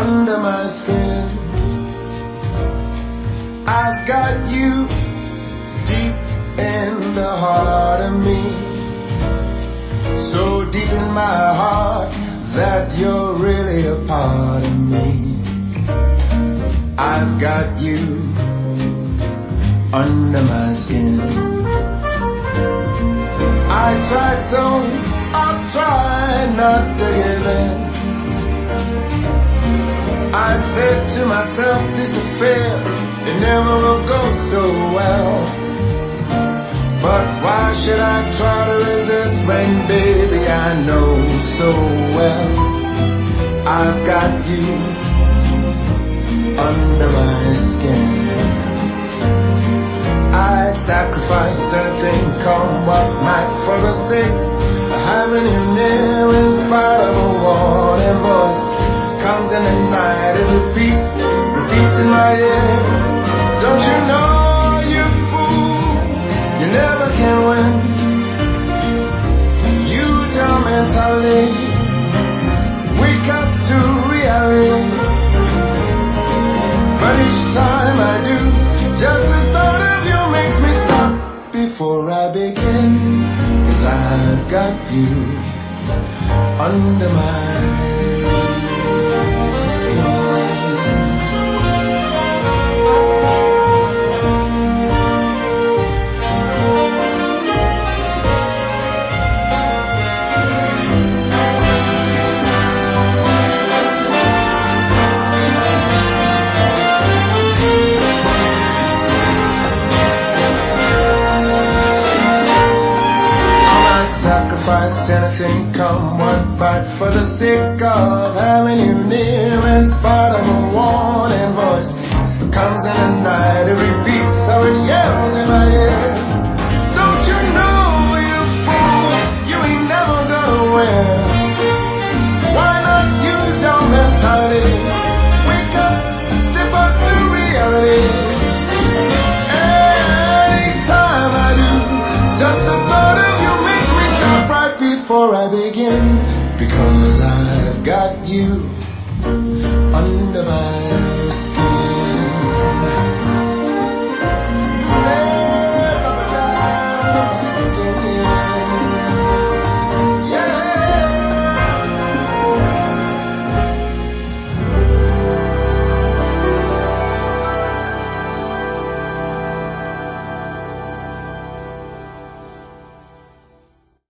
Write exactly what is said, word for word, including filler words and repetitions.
under my skin. I've got you deep in the heart of me, so deep in my heart that you're really a part of me. I've got you under my skin. I tried so, I'll try not to give in. I said to myself, this affair, it never will go so well. But why should I try to resist when, baby, I know so well I've got you under my skin. I'd sacrifice anything, come what might, for the sake of having you near. In spite of a warning voice comes in the night, it repeats, repeats in my ear. Don't you know, you fool, you never can win. Use your mentality, wake up to reality. But each time I do, just the thought of you makes me stop before I begin. 'Cause I've got you under my skin. Sacrifice anything, come what might, for the sake of having you near. In spite of a warning voice comes in the night, it repeats, so it yells in my ear. Don't you know, you fool, you ain't never gonna win. Why not use your mentality, wake up, step up to reality. Anytime I do, just the thought of you makes me stop right before I begin. Because I've got you under my